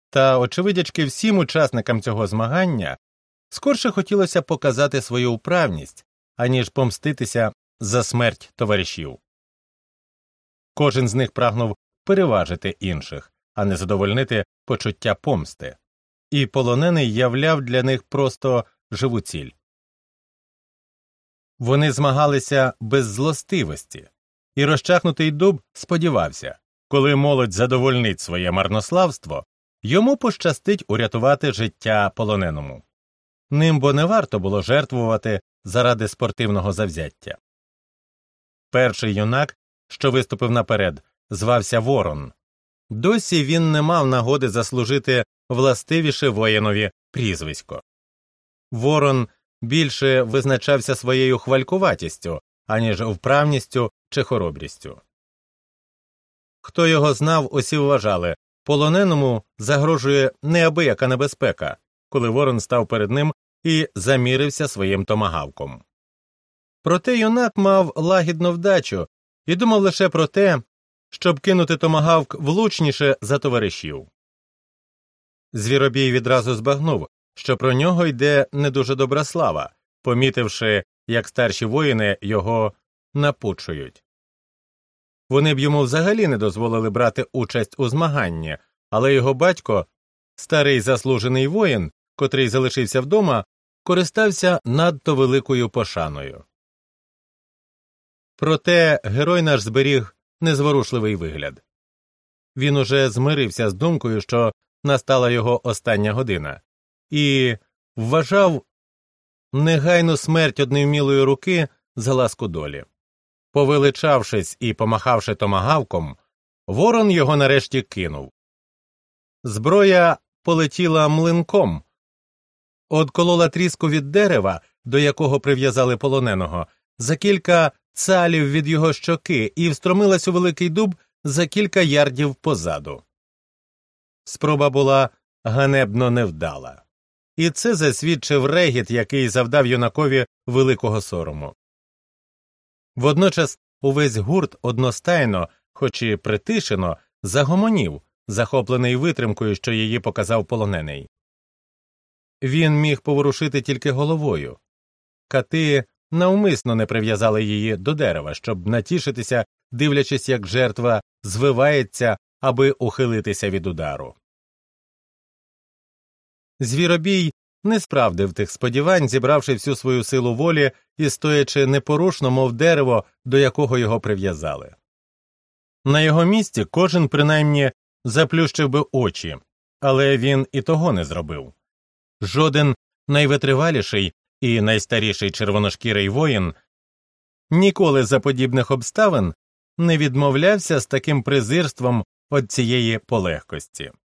Та, очевидячки, всім учасникам цього змагання скорше хотілося показати свою вправність, аніж помститися за смерть товаришів. Кожен з них прагнув переважити інших, а не задовольнити почуття помсти. І полонений являв для них просто живу ціль. Вони змагалися без злостивості, і розчахнутий дуб сподівався, коли молодь задовольнить своє марнославство, йому пощастить урятувати життя полоненому. Ним бо не варто було жертвувати заради спортивного завзяття. Перший юнак, що виступив наперед, звався Ворон. Досі він не мав нагоди заслужити властивіше воїнові прізвисько. Ворон більше визначався своєю хвалькуватістю, аніж вправністю чи хоробрістю. Хто його знав, усі вважали, полоненому загрожує неабияка небезпека, коли Ворон став перед ним і замірився своїм томагавком. Проте юнак мав лагідну вдачу і думав лише про те, щоб кинути томагавк влучніше за товаришів. Звіробій відразу збагнув, що про нього йде не дуже добра слава, помітивши, як старші воїни його напучують. Вони б йому взагалі не дозволили брати участь у змаганні, але його батько, старий заслужений воїн, котрий залишився вдома, користався надто великою пошаною. Проте герой наш зберіг незворушливий вигляд. Він уже змирився з думкою, що настала його остання година, і вважав негайну смерть одноюмілої руки за ласку долі. Повеличавшись і помахавши томагавком, Ворон його нарешті кинув. Зброя полетіла млинком, одколола тріску від дерева, до якого прив'язали полоненого, за кілька цалів від його щоки і встромилась у великий дуб за кілька ярдів позаду. Спроба була ганебно невдала. І це засвідчив регіт, який завдав юнакові великого сорому. Водночас увесь гурт одностайно, хоч і притишено, загомонів, захоплений витримкою, що її показав полонений. Він міг поворушити тільки головою. Кати навмисно не прив'язали її до дерева, щоб натішитися, дивлячись, як жертва звивається, аби ухилитися від удару. Звіробій не справдив тих сподівань, зібравши всю свою силу волі і стоячи непорушно, мов дерево, до якого його прив'язали. На його місці кожен принаймні заплющив би очі, але він і того не зробив. Жоден найвитриваліший і найстаріший червоношкірий воїн ніколи за подібних обставин не відмовлявся з таким презирством від цієї полегкості.